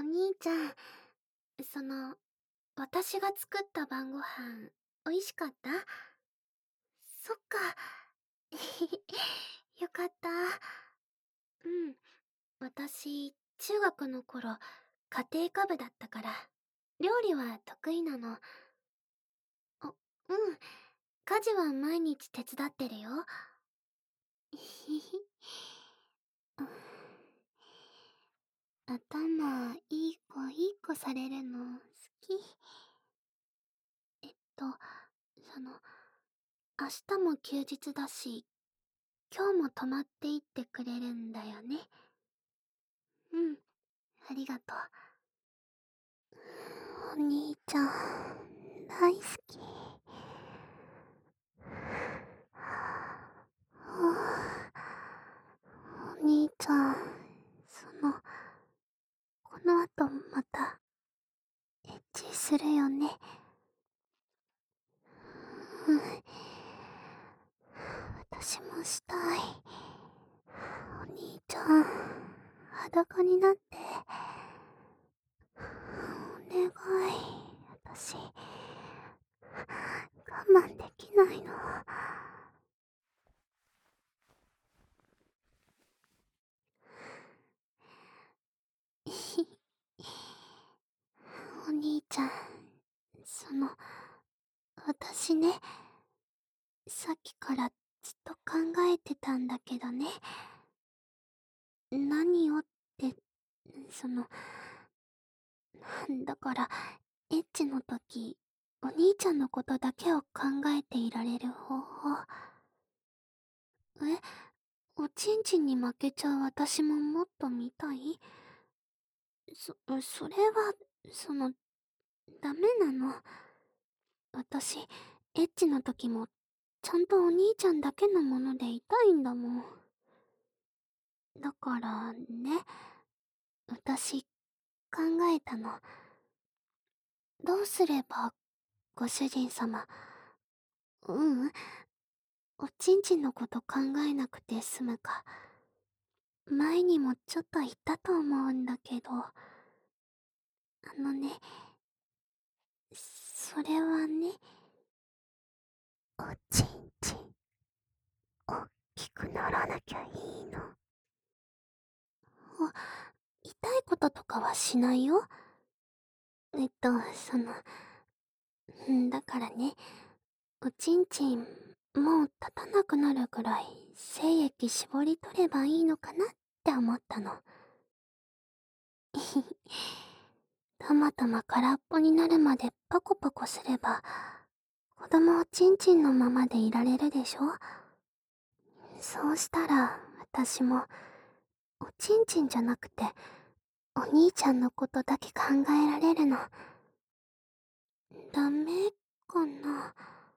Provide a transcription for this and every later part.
兄ちゃん、私が作った晩ご飯、美味しかった？そっか。よかった。うん。私、中学の頃、家庭科部だったから、料理は得意なの。あ、うん。家事は毎日手伝ってるよ。ひひ。うん、頭いい子されるの好き。と、その、明日も休日だし、今日も泊まっていってくれるんだよね。うん、ありがとう。お兄ちゃん、大好き。お兄ちゃん、この後また、エッチするよね。うん。私もしたい。お兄ちゃん、裸になって。お願い。私、我慢できないの。お兄ちゃん、私ね、さっきからずっと考えてたんだけどね。何をって、その、だから、エッチの時、お兄ちゃんのことだけを考えていられる方法。え、おちんちんに負けちゃう私ももっと見たい？それは、その、ダメなの。私、エッチの時も、ちゃんとお兄ちゃんだけのものでいたいんだもん。だからね、私、考えたの。どうすれば、ご主人様、ううん、おちんちんのこと考えなくて済むか。前にもちょっと言ったと思うんだけど、ね、それはね、おちんちん、おっきくならなきゃいいの。痛いこととかはしないよ。その、だからね、おちんちん、もう立たなくなるぐらい、精液絞り取ればいいのかなって思ったの。たまたま空っぽになるまでパコパコすれば、子供おちんちんのままでいられるでしょ？そうしたら、私も、おちんちんじゃなくて、お兄ちゃんのことだけ考えられるの。ダメかな？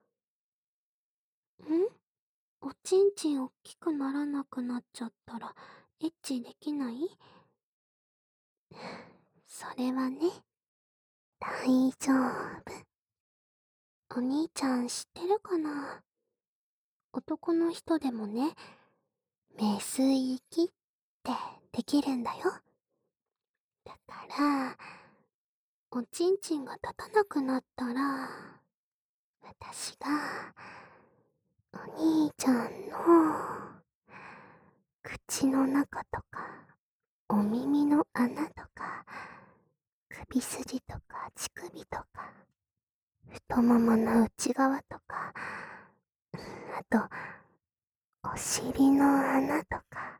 おちんちんおっきくならなくなっちゃったら、エッチできない？それはね、大丈夫。お兄ちゃん知ってるかな？男の人でもね、メス行きってできるんだよ。だから、おちんちんが立たなくなったら、私が、お兄ちゃんの、口の中とか、お耳の穴とか、首筋とか乳首とか、太ももの内側とか、あと、お尻の穴とか、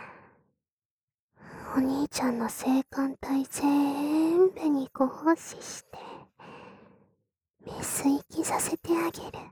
お兄ちゃんの性感帯全部にご奉仕して、メス行きさせてあげる。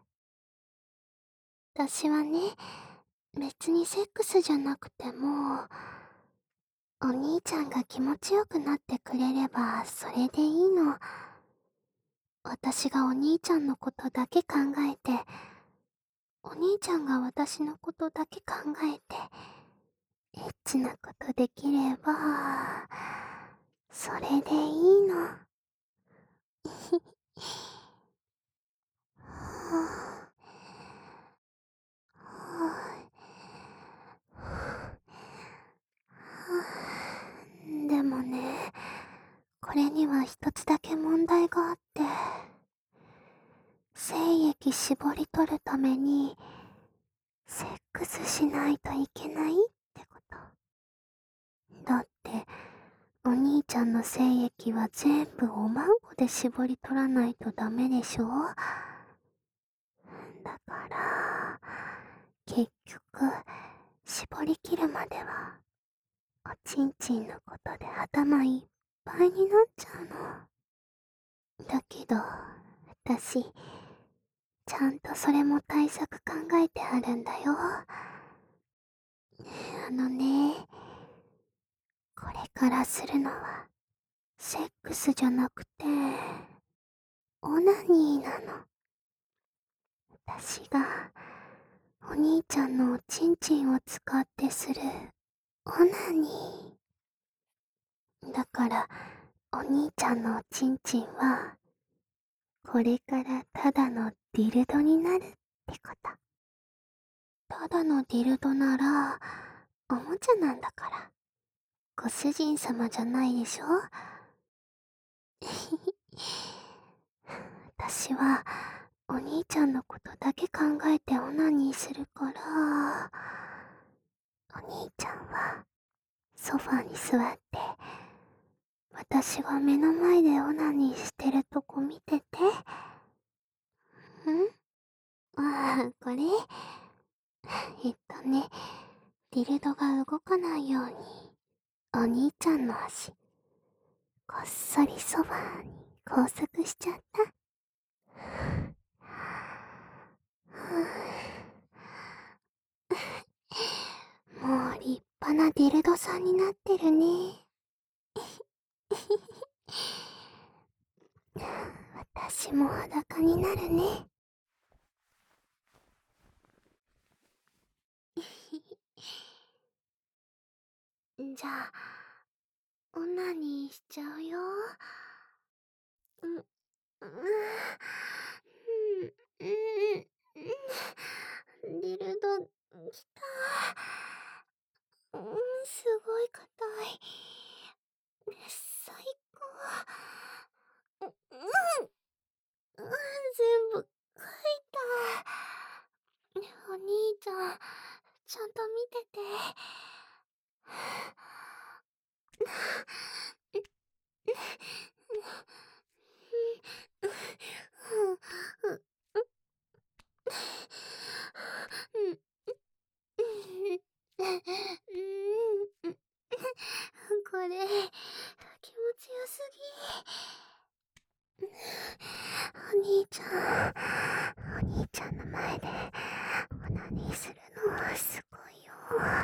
私はね、別にセックスじゃなくても、お兄ちゃんが気持ちよくなってくれればそれでいいの。私がお兄ちゃんのことだけ考えて、お兄ちゃんが私のことだけ考えて、エッチなことできれば、それでいいの。でもね、 これには一つだけ問題があって、精液絞り取るために、セックスしないといけないってこと。だって、お兄ちゃんの精液は全部おまんこで絞り取らないとダメでしょ。だから、結局、絞り切るまでは、おちんちんのことで頭いっぱいになっちゃうの。だけど、私、ちゃんとそれも対策考えてあるんだよ。あのね、これからするのは、セックスじゃなくて、オナニーなの。私が、お兄ちゃんのおちんちんを使ってする、オナニー。だから、お兄ちゃんのおちんちんは、これからただのディルドになるってこと。ただのディルドなら、おもちゃなんだから。ご主人様じゃないでしょ。私は、お兄ちゃんのことだけ考えてオナニーするから、お兄ちゃんは、ソファに座って、私が目の前でオナニーしてるとこ見てて。これディルドが動かないように、お兄ちゃんの足、こっそりソファーに拘束しちゃった。もう立派なディルドさんになってるね。私も裸になるね。じゃあ、オナニーしちゃうよ。ディルド、きた。すごい硬い。最高。全部書いた。お兄ちゃん、ちゃんと見てて。これ、気持ちよすぎ。お兄ちゃん、お兄ちゃんの前でオナニーするのはすごいよ。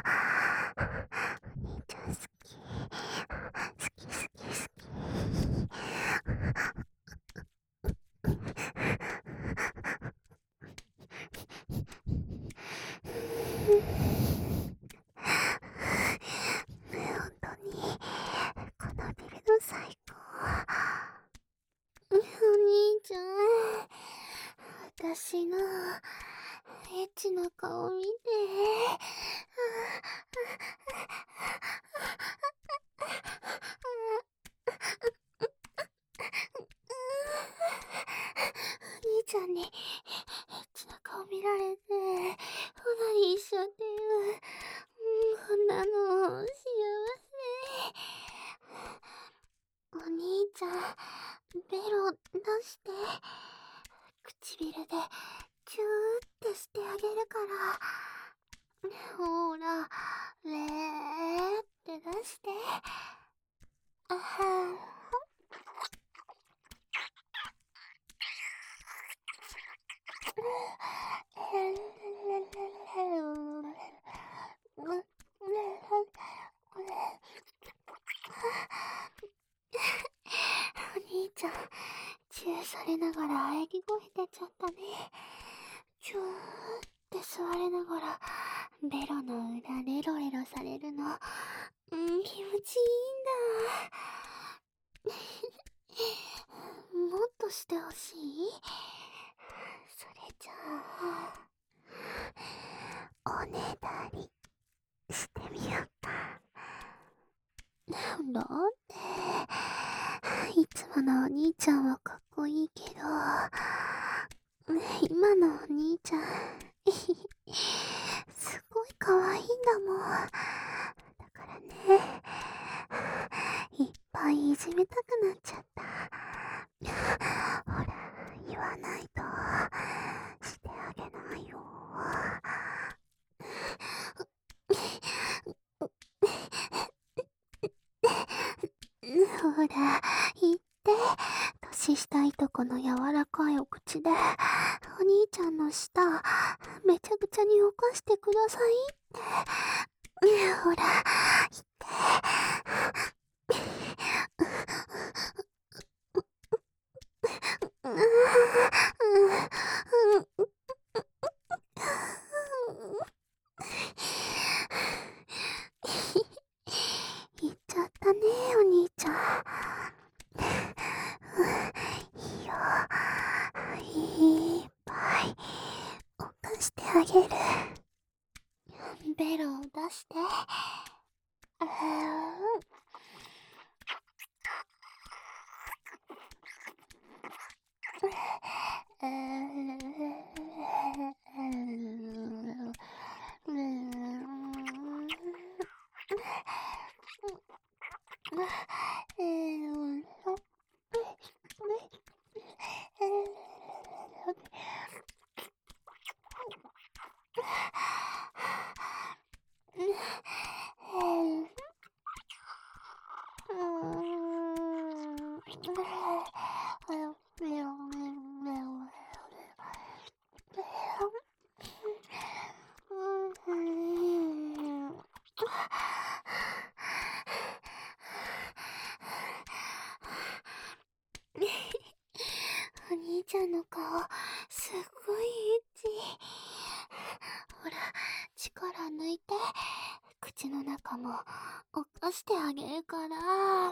お兄ちゃん好き。好き好き好き。本当に、このビルド最高。お兄ちゃん、私のエッチな顔見て。お兄ちゃんにエッチな顔見られて、オナニーしちゃってる。こんなの幸せ。お兄ちゃん、ベロ出して、唇でチューってしてあげるから。ほら、レーって出して。あはん。お兄ちゃん、チューされながら喘ぎ声出ちゃったね。チューって吸われながら、ベロの裏レロレロされるの。気持ちいいんだ。もっとしてほしい？それじゃあ、おねだりしてみようか。だって、 いつものお兄ちゃんはかっこいいけど、今のお兄ちゃん、すごい可愛いんだもん。だからね、いっぱいいじめたくなっちゃった。ほら、言わないとしてあげないよ。ほら、言って。年下いとこの柔らかいお口で、お兄ちゃんの舌、めちゃくちゃに犯してくださいって。ほら、言って。言っちゃったね、お兄ちゃん。いいよ。いっぱい、犯してあげる。ベロを出して。お兄ちゃんの顔、すっごいエッチ。ほら、力抜いて、口の中も、犯してあげるから。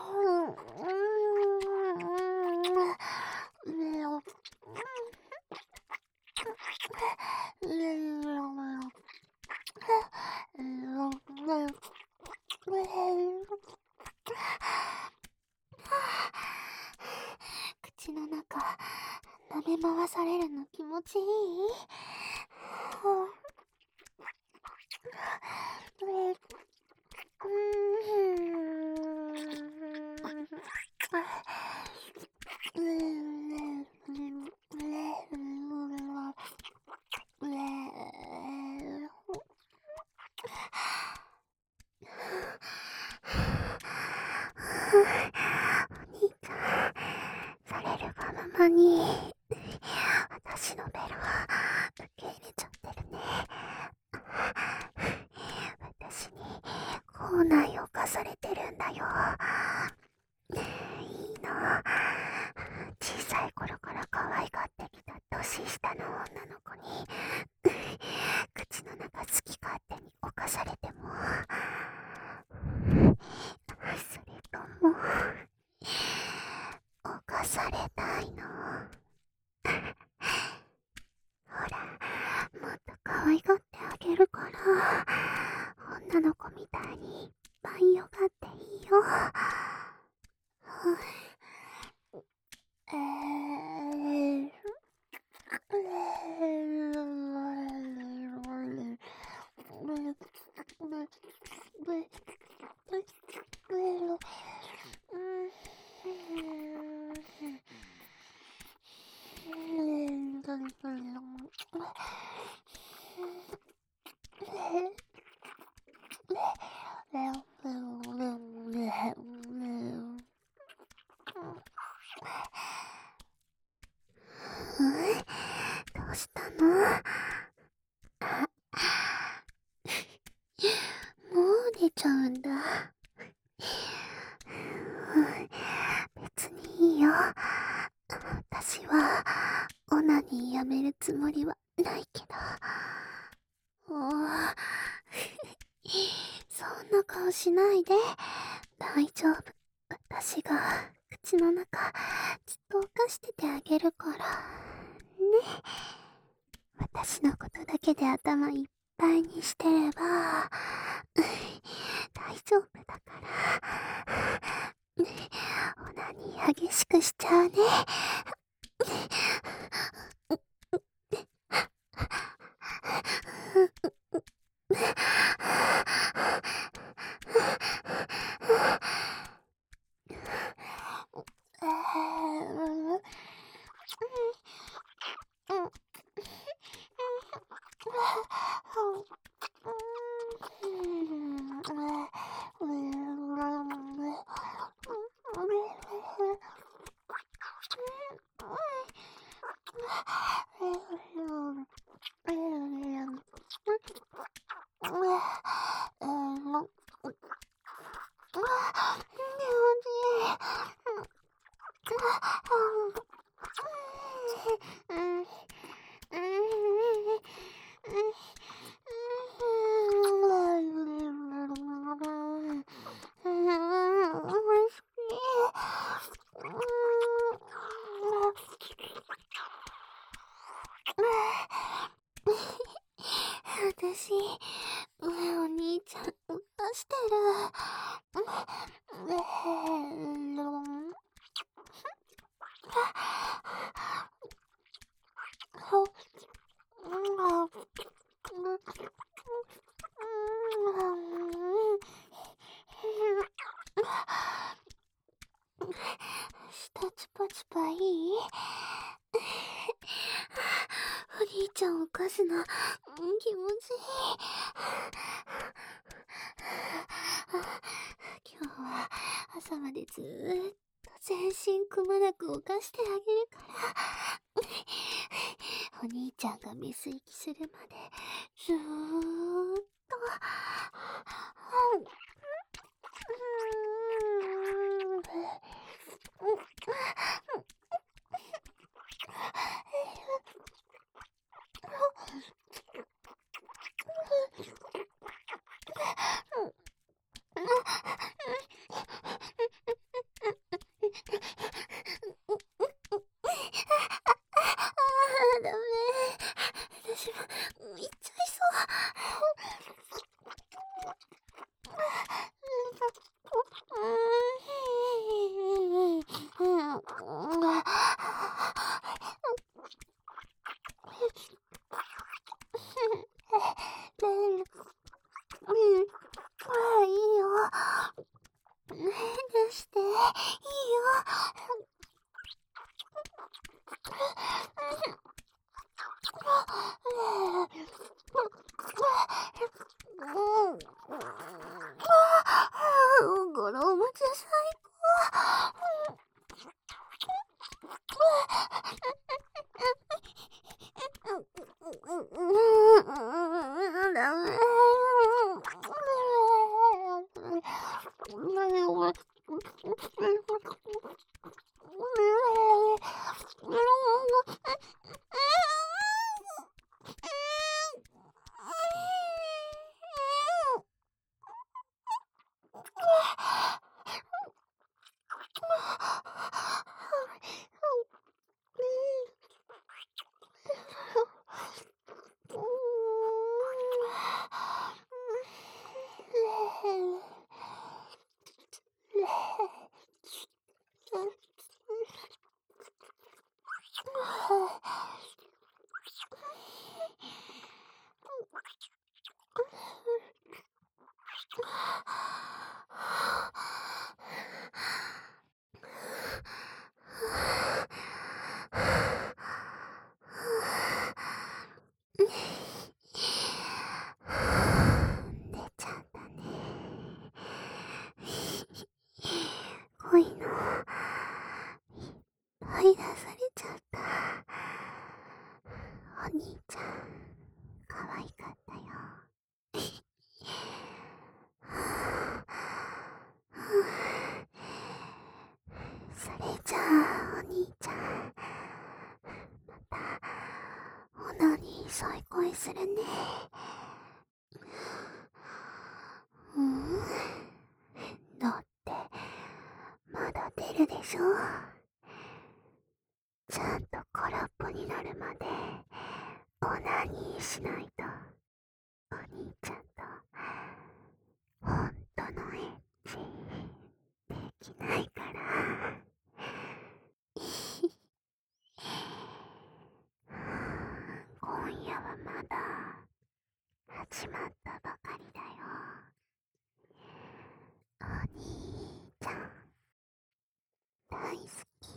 口の中、舐め回されるの気持ちいい？お兄ちゃん、されるがままに、私のベロは受け入れちゃってるね。私に口内を犯されてるんだよ。いいの。小さい頃から可愛がってきた年下の女の子に、口の中好き勝手に犯されても、それとも、犯されたいの。ほら、もっと可愛がってあげるから、女の子みたいにいっぱいよがっていいよ。どうしたの？もう出ちゃうんだ。別にいいよ。私はオナニーやめるつもりはないけど。そんな顔しないで。大丈夫。私が口の中ずっと犯しててあげるから。ね。私のことだけで頭いっぱいにしてれば、大丈夫だから。オナに激しくしちゃうね。私、お兄ちゃん、浮かしてる。下チパチパいい？お兄ちゃんを浮かすの、気持ちいい。今日は朝までずーっと全身くまなく浮かしてあげるから。お兄ちゃんがメス息するまでずーっと。ダメ。私も行っちゃいそう。いいよ。出して。いいよ。ゴロおもちゃ最高。ダメ。出ちゃったね。恋のいっぱい出されちゃった。お兄ちゃん可愛かったよ。それじゃあお兄ちゃん、また炎に添い恋するね。だってまだ出るでしょ。ちゃんと空っぽになるまでオナニーしないとお兄ちゃんとほんとのエッチできないから。 夜はまだ始まったばかりだよ。お兄ちゃん大好き。